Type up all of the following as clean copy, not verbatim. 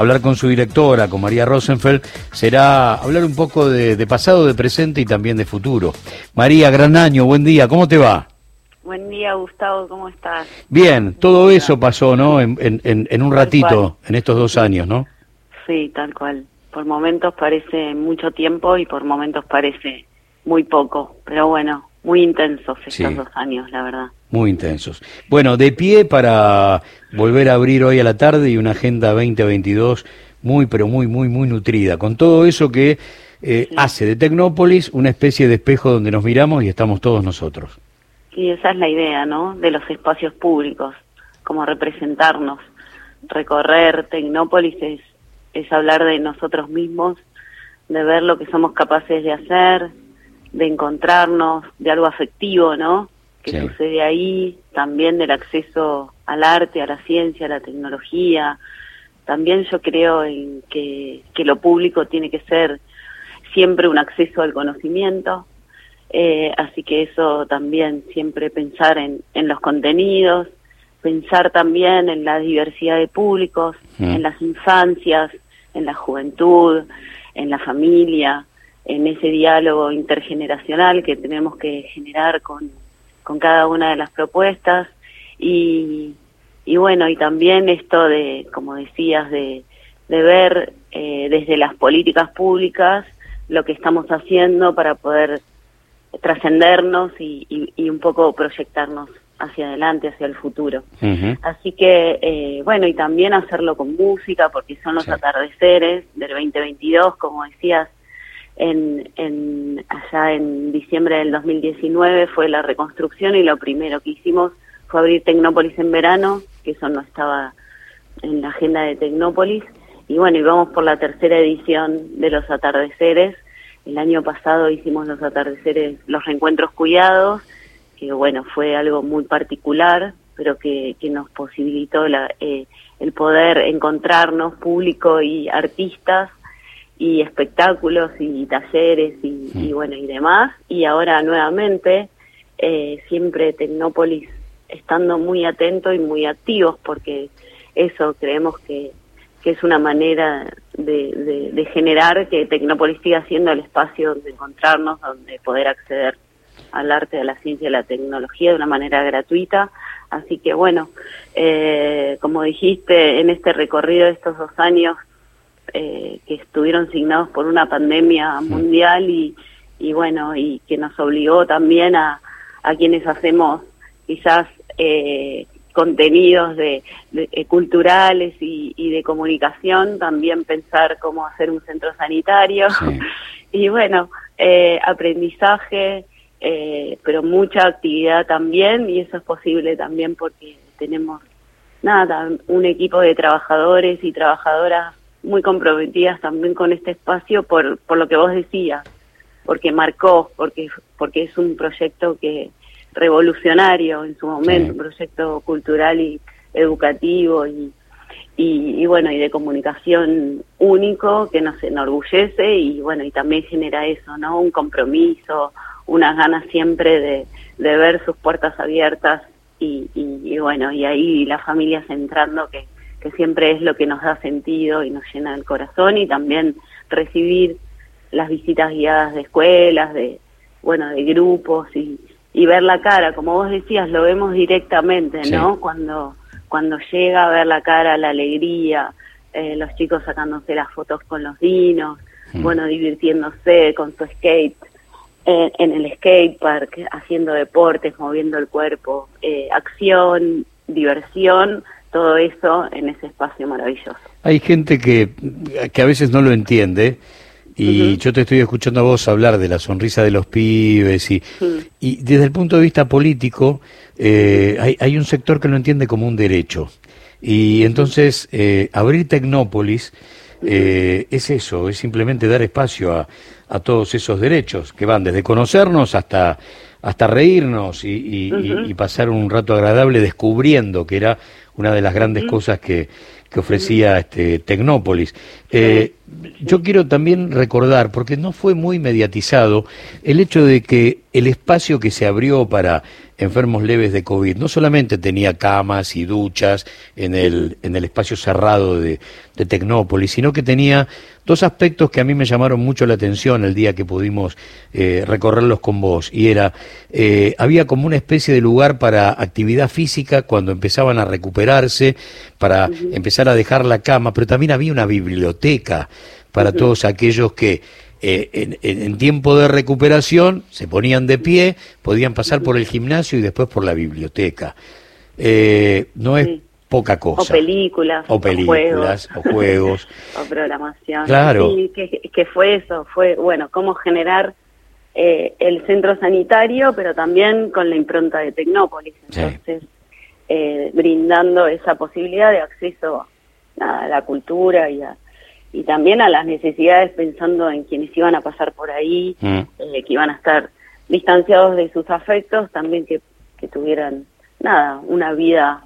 hablar con su directora, con María Rosenfeld, será hablar un poco de pasado, de presente y también de futuro. María, gran año, buen día, ¿cómo te va? Buen día, Gustavo, ¿cómo estás? Bien, todo eso pasó, ¿no? En un ratito, en estos 2 años, ¿no? Sí, tal cual. Por momentos parece mucho tiempo y por momentos parece muy poco, pero bueno, muy intensos estos 2 años, la verdad. Muy intensos. Bueno, de pie para volver a abrir hoy a la tarde y una agenda 2022 muy, pero muy nutrida, con todo eso que hace de Tecnópolis una especie de espejo donde nos miramos y estamos todos nosotros. Y esa es la idea, ¿no? De los espacios públicos, como representarnos. Recorrer Tecnópolis es hablar de nosotros mismos, de ver lo que somos capaces de hacer, de encontrarnos, de algo afectivo, ¿no? Que sucede ahí, también del acceso al arte, a la ciencia, a la tecnología. También yo creo en que lo público tiene que ser siempre un acceso al conocimiento, así que eso también, siempre pensar en los contenidos, pensar también en la diversidad de públicos, en las infancias, en la juventud, en la familia, en ese diálogo intergeneracional que tenemos que generar con cada una de las propuestas y bueno, y también esto de, como decías, de ver desde las políticas públicas lo que estamos haciendo para poder trascendernos y un poco proyectarnos hacia adelante, hacia el futuro. Así que, bueno, y también hacerlo con música, porque son los atardeceres del 2022, como decías, allá en diciembre del 2019 fue la reconstrucción y lo primero que hicimos fue abrir Tecnópolis en verano, que eso no estaba en la agenda de Tecnópolis, y bueno, y vamos por la 3ª edición de los atardeceres. El año pasado hicimos los atardeceres, los reencuentros cuidados, que bueno, fue algo muy particular, pero que nos posibilitó el poder encontrarnos, público y artistas, y espectáculos y talleres y bueno, y demás. Y ahora nuevamente, siempre Tecnópolis estando muy atentos y muy activos, porque eso creemos que es una manera de generar que Tecnópolis siga siendo el espacio donde encontrarnos, donde poder acceder al arte, a la ciencia y a la tecnología de una manera gratuita. Así que bueno, como dijiste, en este recorrido de estos 2 años que estuvieron signados por una pandemia mundial y bueno, y que nos obligó también a quienes hacemos quizás contenidos culturales y de comunicación, también pensar cómo hacer un centro sanitario y bueno, aprendizaje, pero mucha actividad también, y eso es posible también porque tenemos un equipo de trabajadores y trabajadoras muy comprometidas también con este espacio por lo que vos decías, porque marcó, porque es un proyecto revolucionario en su momento, un proyecto cultural y educativo y bueno, y de comunicación único que nos enorgullece y bueno, y también genera eso, ¿no? Un compromiso, unas ganas siempre de ver sus puertas abiertas y bueno, y ahí las familias entrando, que siempre es lo que nos da sentido y nos llena el corazón, y también recibir las visitas guiadas de escuelas, de grupos y ver la cara, como vos decías, lo vemos directamente, ¿no? Cuando llega a ver la cara, la alegría, los chicos sacándose las fotos con los dinos, bueno, divirtiéndose con su skate, en el skatepark, haciendo deportes, moviendo el cuerpo, acción, diversión, todo eso en ese espacio maravilloso. Hay gente que a veces no lo entiende, y yo te estoy escuchando a vos hablar de la sonrisa de los pibes y desde el punto de vista político hay un sector que lo entiende como un derecho, y entonces abrir Tecnópolis es eso, es simplemente dar espacio a todos esos derechos que van desde conocernos hasta reírnos y pasar un rato agradable descubriendo, que era una de las grandes cosas que ofrecía Tecnópolis. Yo quiero también recordar, porque no fue muy mediatizado, el hecho de que el espacio que se abrió para enfermos leves de COVID. No solamente tenía camas y duchas en el espacio cerrado de Tecnópolis, sino que tenía dos aspectos que a mí me llamaron mucho la atención el día que pudimos recorrerlos con vos. Y era, había como una especie de lugar para actividad física cuando empezaban a recuperarse, para empezar a dejar la cama, pero también había una biblioteca para todos aquellos que en tiempo de recuperación se ponían de pie, podían pasar por el gimnasio y después por la biblioteca. No es poca cosa. O películas, o juegos. O programación. Claro. Sí, que fue eso, fue, bueno, cómo generar el centro sanitario, pero también con la impronta de Tecnópolis. Entonces, brindando esa posibilidad de acceso a la cultura y también a las necesidades, pensando en quienes iban a pasar por ahí, que iban a estar distanciados de sus afectos, también que tuvieran, una vida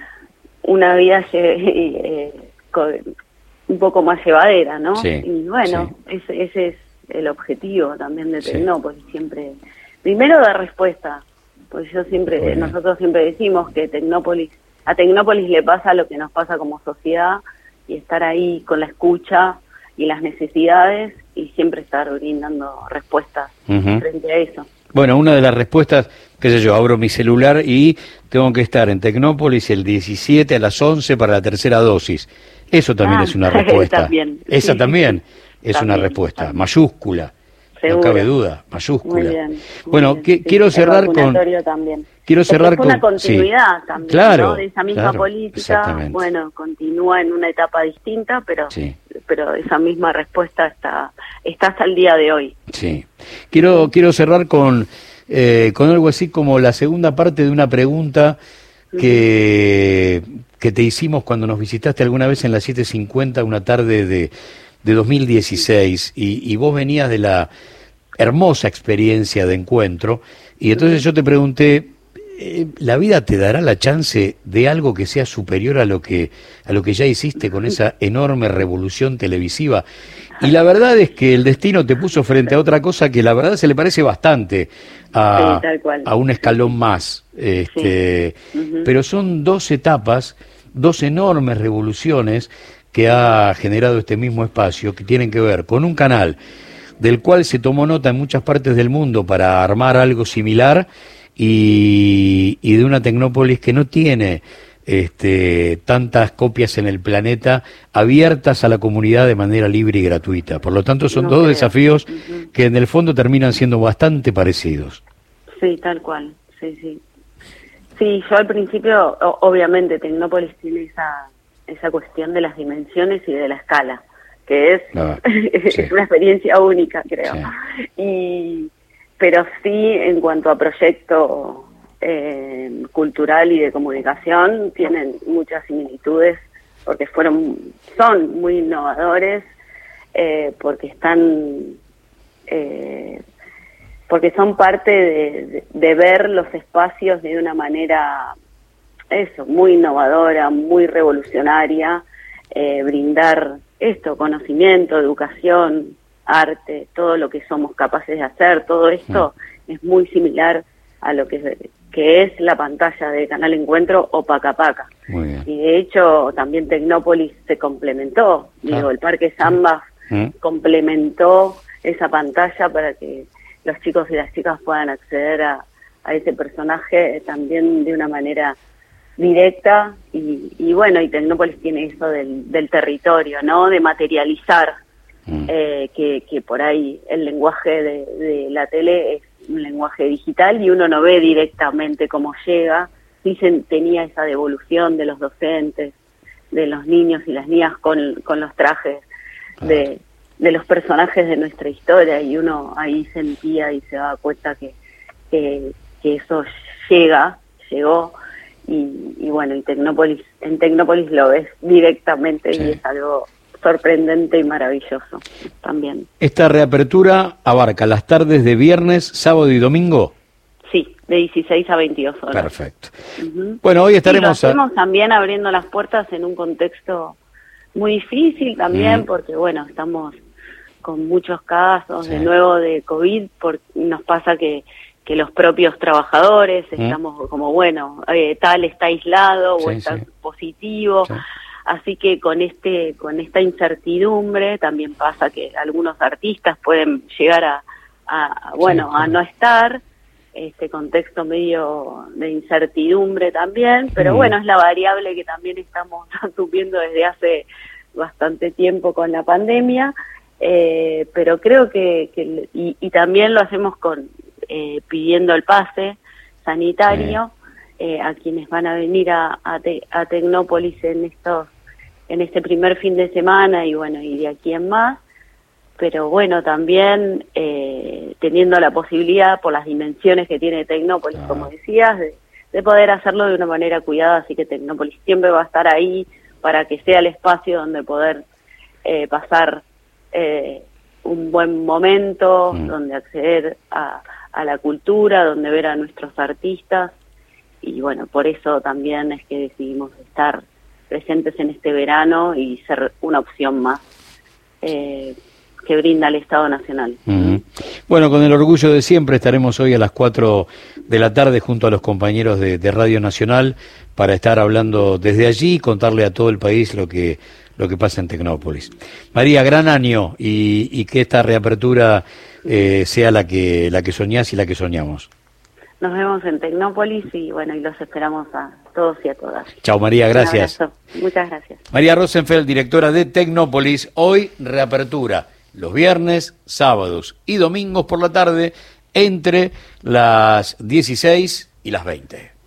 un poco más llevadera, ¿no? Sí, y bueno, ese es el objetivo también de Tecnópolis, siempre, primero dar respuesta, pues nosotros siempre decimos que a Tecnópolis le pasa lo que nos pasa como sociedad, y estar ahí con la escucha y las necesidades y siempre estar brindando respuestas frente a eso. Bueno, una de las respuestas, qué sé yo, abro mi celular y tengo que estar en Tecnópolis el 17 a las 11 para la tercera dosis. Eso también es una respuesta. También, esa también es una respuesta, mayúscula. Seguro. No cabe duda, mayúscula. Muy bien, bueno, quiero cerrar con... También. Quiero cerrar con... una continuidad también, claro, ¿no? De esa misma política, bueno, continúa en una etapa distinta, pero esa misma respuesta está hasta el día de hoy. Sí. Quiero cerrar con algo así como la segunda parte de una pregunta que te hicimos cuando nos visitaste alguna vez en la 750, una tarde de 2016, y vos venías de la hermosa experiencia de encuentro, y entonces yo te pregunté, ¿la vida te dará la chance de algo que sea superior a lo que ya hiciste con esa enorme revolución televisiva? Y la verdad es que el destino te puso frente a otra cosa que la verdad se le parece bastante a un escalón más. Pero son dos etapas, dos enormes revoluciones que ha generado este mismo espacio, que tienen que ver con un canal del cual se tomó nota en muchas partes del mundo para armar algo similar, y de una Tecnópolis que no tiene tantas copias en el planeta abiertas a la comunidad de manera libre y gratuita. Por lo tanto, son dos desafíos que en el fondo terminan siendo bastante parecidos. Sí, tal cual, sí. Sí, yo al principio, obviamente, Tecnópolis tiene esa cuestión de las dimensiones y de la escala, que es, es una experiencia única, creo. Pero sí, en cuanto a proyecto cultural y de comunicación, tienen muchas similitudes, porque son muy innovadores, porque porque son parte de ver los espacios de una manera muy innovadora, muy revolucionaria, brindar conocimiento, educación, arte, todo lo que somos capaces de hacer, todo esto es muy similar a lo que es la pantalla de Canal Encuentro o Paca Paca. Y de hecho también Tecnópolis se complementó, el Parque Zambas complementó esa pantalla para que los chicos y las chicas puedan acceder a ese personaje también de una manera directa, y bueno, y Tecnópolis tiene eso del territorio, ¿no? De materializar, que por ahí el lenguaje de la tele es un lenguaje digital y uno no ve directamente cómo llega. Sí tenía esa devolución de los docentes, de los niños y las niñas con los trajes de los personajes de nuestra historia, y uno ahí sentía y se daba cuenta que eso llegó, y bueno, y en Tecnópolis lo ves directamente, y es algo sorprendente y maravilloso también. ¿Esta reapertura abarca las tardes de viernes, sábado y domingo? Sí, de 16 a 22 horas. Perfecto. Bueno, hoy estaremos... Estamos también abriendo las puertas en un contexto muy difícil también, porque bueno, estamos con muchos casos de nuevo de COVID, nos pasa que los propios trabajadores, estamos como, bueno, tal está aislado o está positivo, así que con esta incertidumbre también pasa que algunos artistas pueden llegar a no estar, este contexto medio de incertidumbre también, pero bueno, es la variable que también estamos asumiendo desde hace bastante tiempo con la pandemia, pero creo que y también lo hacemos pidiendo el pase sanitario a quienes van a venir a Tecnópolis en este primer fin de semana y bueno, y de aquí en más, pero bueno, también teniendo la posibilidad, por las dimensiones que tiene Tecnópolis, como decías, de poder hacerlo de una manera cuidada, así que Tecnópolis siempre va a estar ahí para que sea el espacio donde poder pasar un buen momento, donde acceder a la cultura, donde ver a nuestros artistas, y bueno, por eso también es que decidimos estar presentes en este verano y ser una opción más que brinda el Estado Nacional. Bueno, con el orgullo de siempre estaremos hoy a las 4 de la tarde junto a los compañeros de Radio Nacional para estar hablando desde allí y contarle a todo el país lo que pasa en Tecnópolis. María, gran año y que esta reapertura sea la que soñás y la que soñamos. Nos vemos en Tecnópolis y bueno, y los esperamos a todos y a todas. Chao María, gracias. Muchas gracias. María Rosenfeld, directora de Tecnópolis, hoy reapertura, los viernes, sábados y domingos por la tarde entre las 16 y las 20.